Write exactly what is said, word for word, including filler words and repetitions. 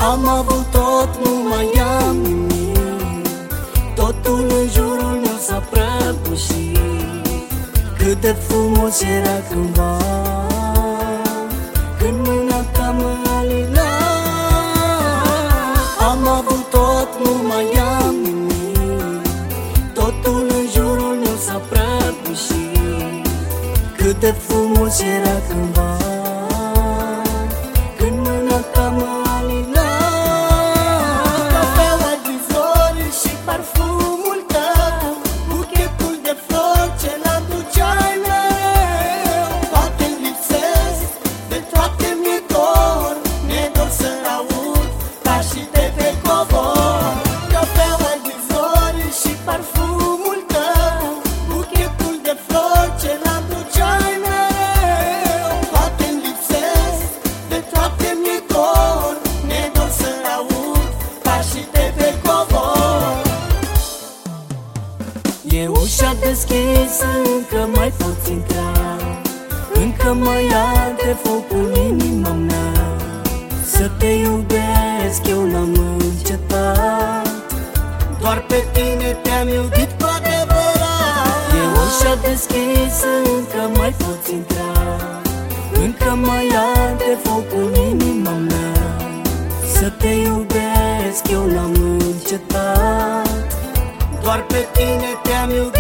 Am avut tot, nu mai am nimic. Totul în jurul meu s-a prăbușit. Cât de frumos era cândva, când mâna ta mă alina. Am avut tot, nu mai am nimic. Totul în jurul meu s-a prăbușit. Cât de frumos era cândva, când mâna ta mă alina. Cafeaua din zori și parfumul tău, buchetul de flori ce-l aduceai mereu. Toate-mi lipsesc, de toate mi-e dor, mi-e dor să-l aud ca și de pe covor. Cafeaua din zori și parfumul tău, buchetul de flori ce-l aduceai mereu. Toate-mi lipsesc, de toate mi-e dor, mi-e dor să-l aud ca și de pe covor. E ușa deschisă, încă mai poți intra, încă mai arde focul inima mea. Să te iubesc eu n-am încetat, doar pe tine te-am iubit cu adevărat. E ușa deschisă, încă mai poți intra, încă mai arde focul inima mea. Să te iubesc eu n-am încetat, doar pe tine te-am iubit.